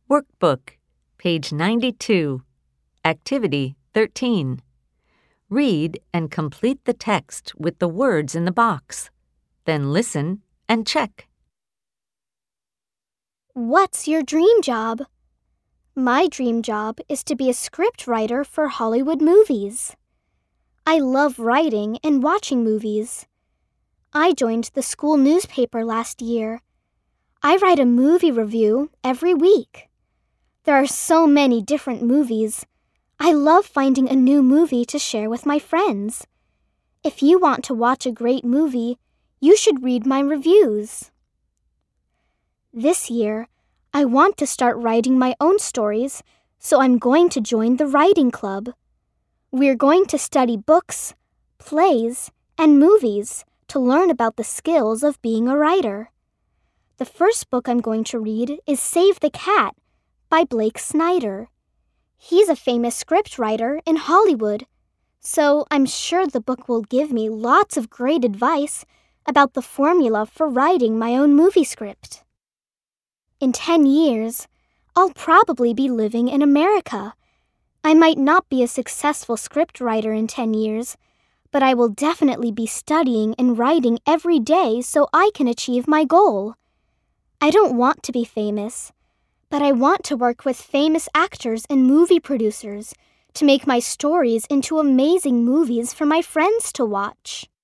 Workbook, page 92, Activity 13. Read and complete the text with the words in the box. Then listen and check. What's your dream job? My dream job is to be a scriptwriter for Hollywood movies. I love writing and watching movies. I joined the school newspaper last year. I write a movie review every week. There are so many different movies. I love finding a new movie to share with my friends. If you want to watch a great movie, you should read my reviews. This year, I want to start writing my own stories, so I'm going to join the writing club. We're going to study books, plays, and movies to learn about the skills of being a writer. The first book I'm going to read is Save the Cat by Blake Snyder. He's a famous scriptwriter in Hollywood, so I'm sure the book will give me lots of great advice about the formula for writing my own movie script. In 10 years, I'll probably be living in America. I might not be a successful scriptwriter in 10 years, but I will definitely be studying and writing every day so I can achieve my goal. I don't want to be famous, but I want to work with famous actors and movie producers to make my stories into amazing movies for my friends to watch.